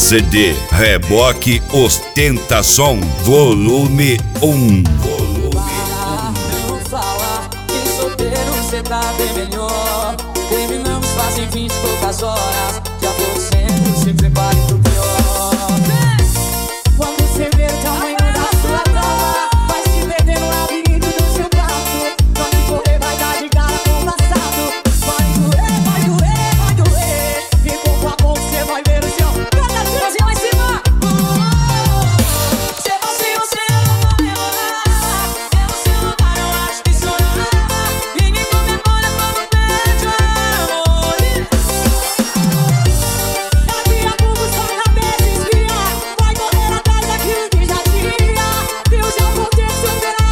CD Reboque Ostentação Volume 1. Não fala que solteiro cê tá bem melhor. Terminamos fazem 20 e poucas horas. Já vou sendo, se prepare pro pior. Quando cê ver o tamanho da sua cama, vai se perder no labirinto do seu quarto. Pode correr, vai dar de cara com o passado. Vai doer, vai doer, vai doer. E pouco a pouco cê vai ver o chão. Cada vez lá em cima. Se você não comemorar, é o seu lugar, eu acho que chorar. Ninguém comemora quando perde o amor. Daqui a pouco sua cabeça esfria. Vai correr atrás daquilo que já tinha. Eu já vou ter superado.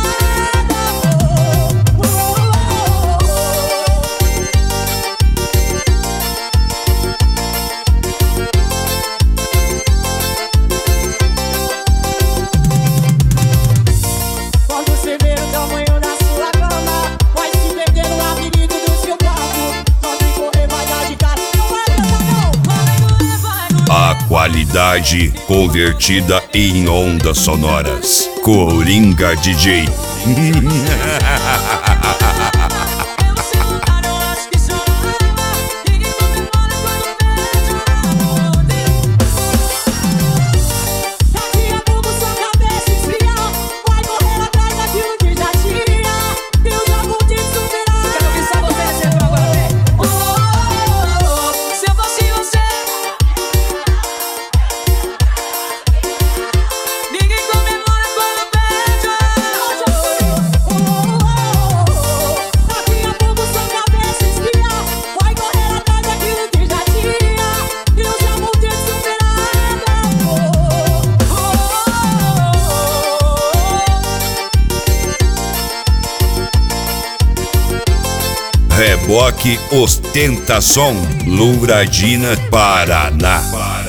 Quando você ver o tamanho da sua cama, vai se perder no labirinto do seu quarto. Pode correr, vai dar de cara. Não vai adiantar não. Vai doer, vai doer. A qualidade convertida em ondas sonoras. Coringa DJ. É o seu lugar, eu acho que chorar. Ninguém comemora quando perde o amor. Daqui a pouco sua cabeça esfria. Vai correr atrás daquilo que já tinha. Eu já vou te superar. Eu quero ouvir só você descendo agora, vem. Se eu fosse você, ninguém comemora quando perde o amor. Daqui a pouco sua cabeça esfria. Vai correr atrás daquilo que já tinha. Eu já vou ter superado. Reboque Ostentação Louradina, Paraná.